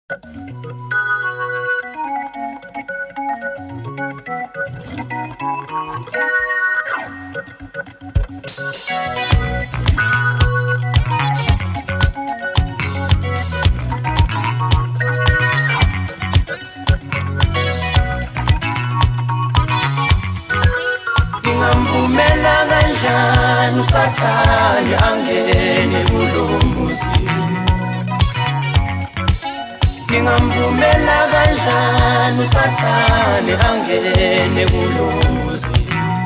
Ngingamvumela kanjani uSathane angene kulomuzi? Ngingamvumela kanjani uSathane angene kulomuzi?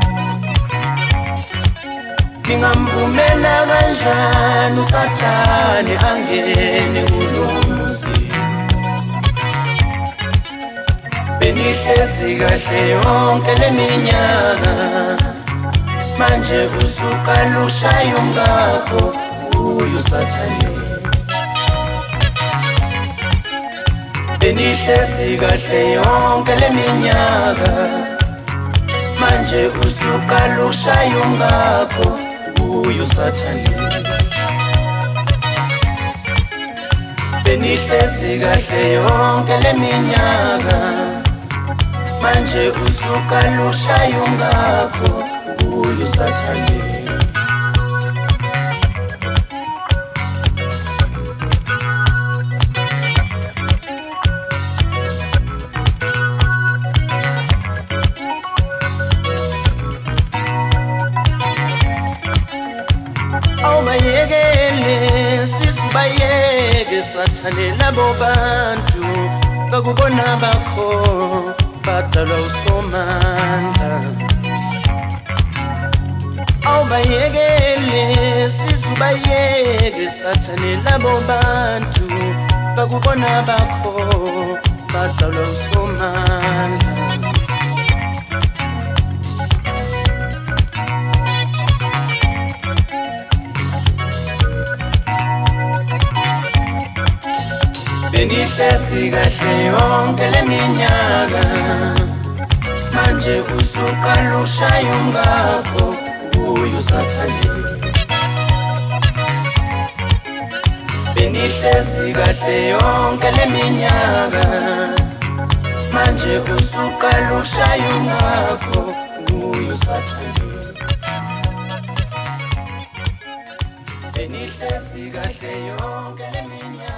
Ngingamvumela kanjani uSathane angene kulomuzi? Benihlezi kahle yonke leminyaka, manje usuqala ushaya umngakho uyu uSathane. Benihlezi kahle yonke leminyaka, manje usuqala ushaya umngakho uyu uSathane. Benihlezi kahle yonke leminyaka, manje usuqala ushaya umngakho uyu uSathane. Awubayekele sisibayeke Sathane labo bantu kakubona bakho badalwa uSomandla. Awubayekele sisibayeke Sathane labo bantu kakubona bakho badalwa uSomandla. Benihlezi kahle yonke leminyaka, manje usuqala ushaya umngakho uyu uSathane. Benihlezi kahle yonke leminyaka, manje usuqala ushaya umngakho uyu uSathane. Benihlezi kahle yonke leminyaka.